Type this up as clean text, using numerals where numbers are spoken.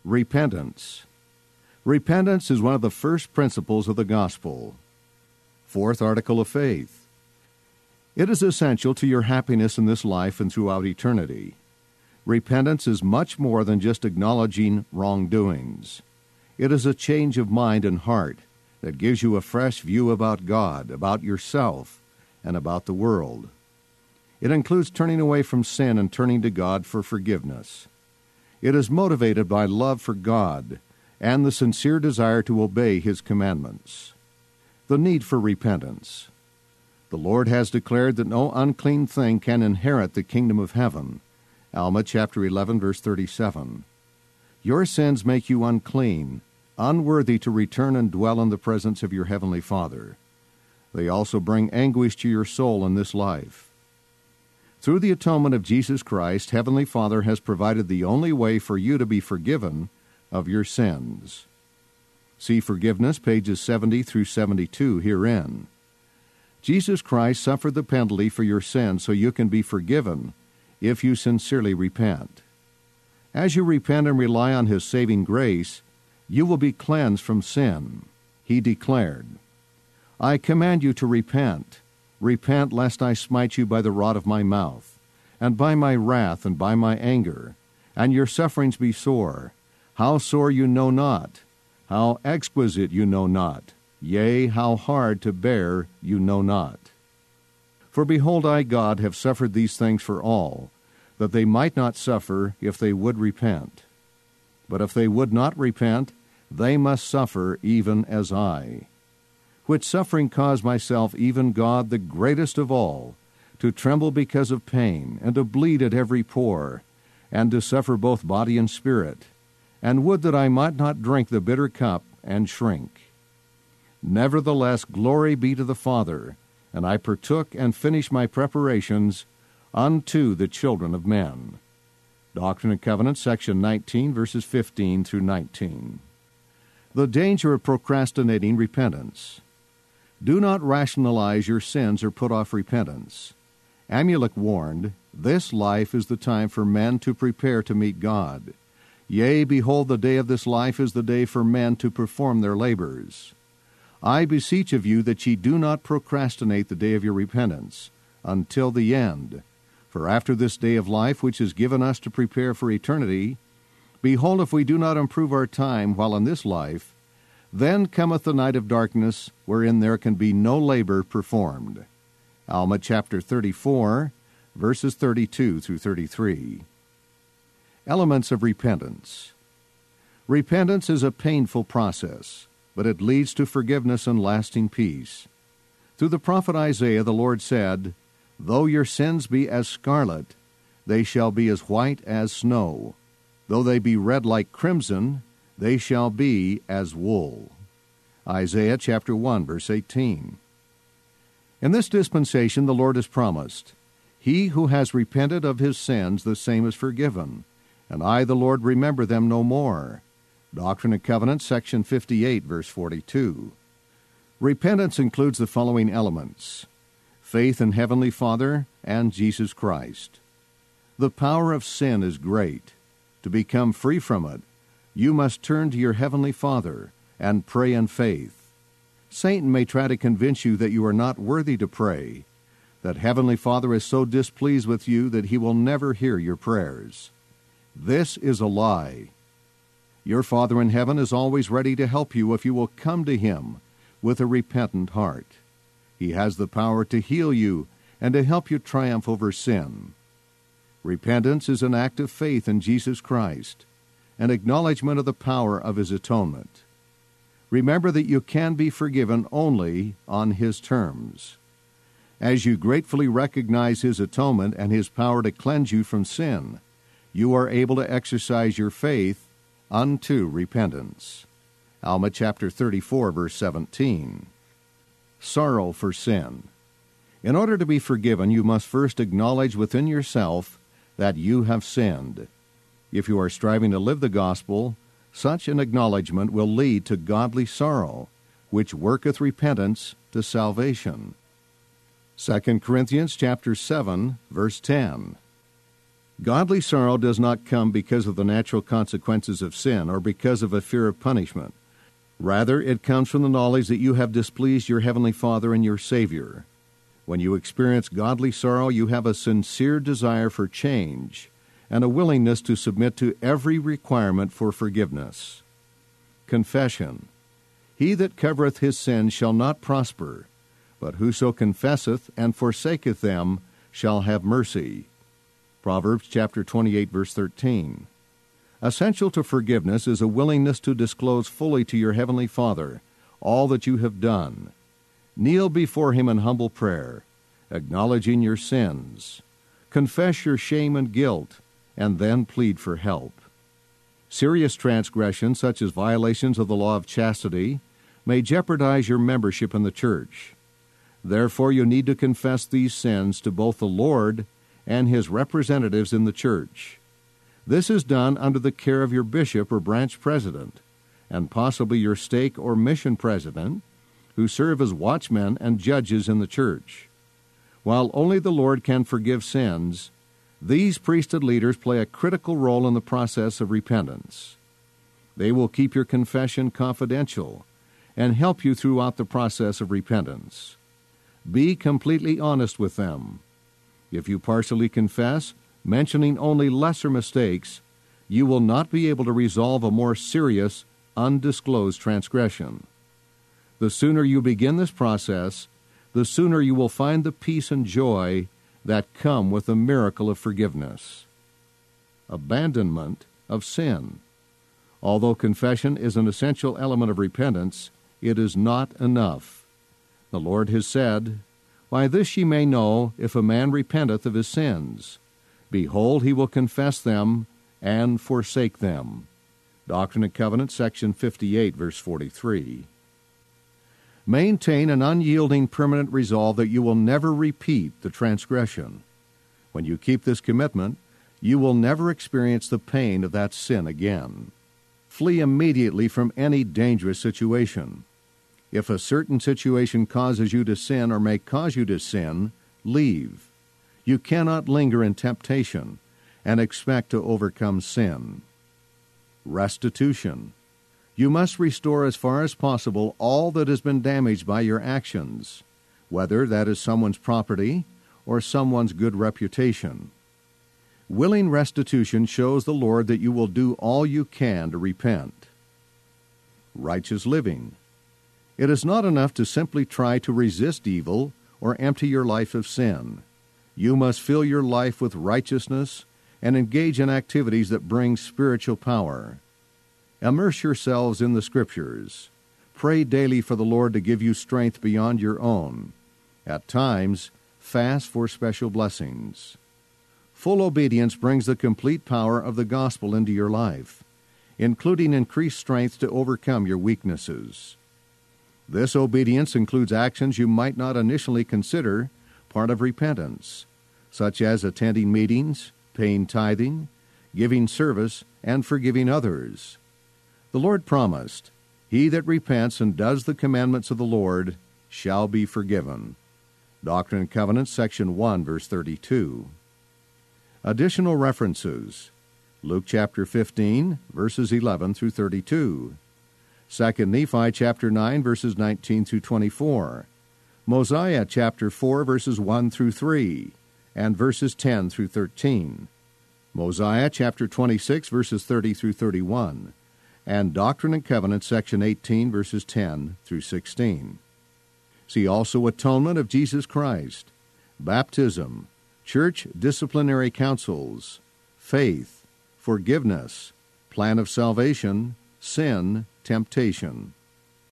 Repentance. Repentance is one of the first principles of the gospel. Fourth article of faith. It is essential to your happiness in this life and throughout eternity. Repentance is much more than just acknowledging wrongdoings. It is a change of mind and heart that gives you a fresh view about God, about yourself, and about the world. It includes turning away from sin and turning to God for forgiveness. It is motivated by love for God and the sincere desire to obey His commandments. The need for repentance. The Lord has declared that no unclean thing can inherit the kingdom of heaven. Alma chapter 11, verse 37. Your sins make you unclean, unworthy to return and dwell in the presence of your heavenly Father. They also bring anguish to your soul in this life. Through the atonement of Jesus Christ, Heavenly Father has provided the only way for you to be forgiven of your sins. See Forgiveness, pages 70 through 72 herein. Jesus Christ suffered the penalty for your sins so you can be forgiven if you sincerely repent. As you repent and rely on His saving grace, you will be cleansed from sin. He declared, I command you to repent. Repent, lest I smite you by the rod of my mouth, and by my wrath, and by my anger, and your sufferings be sore. How sore you know not, how exquisite you know not, yea, how hard to bear you know not. For behold, I, God, have suffered these things for all, that they might not suffer if they would repent. But if they would not repent, they must suffer even as I. Which suffering caused myself, even God, the greatest of all, to tremble because of pain, and to bleed at every pore, and to suffer both body and spirit, and would that I might not drink the bitter cup and shrink. Nevertheless, glory be to the Father, and I partook and finished my preparations unto the children of men. Doctrine and Covenants, section 19, verses 15 through 19. The danger of procrastinating repentance. Do not rationalize your sins or put off repentance. Amulek warned, This life is the time for men to prepare to meet God. Yea, behold, the day of this life is the day for men to perform their labors. I beseech of you that ye do not procrastinate the day of your repentance until the end. For after this day of life, which is given us to prepare for eternity, behold, if we do not improve our time while in this life, then cometh the night of darkness, wherein there can be no labor performed. Alma chapter 34, verses 32 through 33. Elements of repentance. Repentance is a painful process, but it leads to forgiveness and lasting peace. Through the prophet Isaiah, the Lord said, Though your sins be as scarlet, they shall be as white as snow. Though they be red like crimson, they shall be as wool. Isaiah chapter 1, verse 18. In this dispensation the Lord has promised, He who has repented of his sins, the same is forgiven, and I, the Lord, remember them no more. Doctrine and Covenants, section 58, verse 42. Repentance includes the following elements: faith in Heavenly Father and Jesus Christ. The power of sin is great. To become free from it, you must turn to your Heavenly Father and pray in faith. Satan may try to convince you that you are not worthy to pray, that Heavenly Father is so displeased with you that He will never hear your prayers. This is a lie. Your Father in heaven is always ready to help you if you will come to Him with a repentant heart. He has the power to heal you and to help you triumph over sin. Repentance is an act of faith in Jesus Christ, an acknowledgement of the power of His atonement. Remember that you can be forgiven only on His terms. As you gratefully recognize His atonement and His power to cleanse you from sin, you are able to exercise your faith unto repentance. Alma chapter 34, verse 17. Sorrow for sin. In order to be forgiven, you must first acknowledge within yourself that you have sinned. If you are striving to live the gospel, such an acknowledgment will lead to godly sorrow, which worketh repentance to salvation. 2 Corinthians chapter 7, verse 10. Godly sorrow does not come because of the natural consequences of sin or because of a fear of punishment. Rather, it comes from the knowledge that you have displeased your Heavenly Father and your Savior. When you experience godly sorrow, you have a sincere desire for change and a willingness to submit to every requirement for forgiveness. Confession. He that covereth his sins shall not prosper, but whoso confesseth and forsaketh them shall have mercy. Proverbs chapter 28, verse 13. Essential to forgiveness is a willingness to disclose fully to your Heavenly Father all that you have done. Kneel before Him in humble prayer, acknowledging your sins. Confess your shame and guilt, and then plead for help. Serious transgressions, such as violations of the law of chastity, may jeopardize your membership in the church. Therefore, you need to confess these sins to both the Lord and His representatives in the church. This is done under the care of your bishop or branch president, and possibly your stake or mission president, who serve as watchmen and judges in the church. While only the Lord can forgive sins, these priesthood leaders play a critical role in the process of repentance. They will keep your confession confidential and help you throughout the process of repentance. Be completely honest with them. If you partially confess, mentioning only lesser mistakes, you will not be able to resolve a more serious, undisclosed transgression. The sooner you begin this process, the sooner you will find the peace and joy that come with the miracle of forgiveness. Abandonment of sin. Although confession is an essential element of repentance, it is not enough. The Lord has said, "By this ye may know, if a man repenteth of his sins. Behold, he will confess them and forsake them." Doctrine and Covenants, section 58, verse 43. Maintain an unyielding permanent resolve that you will never repeat the transgression. When you keep this commitment, you will never experience the pain of that sin again. Flee immediately from any dangerous situation. If a certain situation causes you to sin or may cause you to sin, leave. You cannot linger in temptation and expect to overcome sin. Restitution. You must restore as far as possible all that has been damaged by your actions, whether that is someone's property or someone's good reputation. Willing restitution shows the Lord that you will do all you can to repent. Righteous living. It is not enough to simply try to resist evil or empty your life of sin. You must fill your life with righteousness and engage in activities that bring spiritual power. Immerse yourselves in the Scriptures. Pray daily for the Lord to give you strength beyond your own. At times, fast for special blessings. Full obedience brings the complete power of the gospel into your life, including increased strength to overcome your weaknesses. This obedience includes actions you might not initially consider part of repentance, such as attending meetings, paying tithing, giving service, and forgiving others. The Lord promised, "He that repents and does the commandments of the Lord shall be forgiven." Doctrine and Covenants, section 1, verse 32. Additional references. Luke chapter 15, verses 11 through 32. 2 Nephi chapter 9, verses 19 through 24. Mosiah chapter 4, verses 1 through 3, and verses 10 through 13. Mosiah chapter 26, verses 30 through 31. And Doctrine and Covenants, section 18, verses 10 through 16. See also Atonement of Jesus Christ, Baptism, Church Disciplinary Councils, Faith, Forgiveness, Plan of Salvation, Sin, Temptation.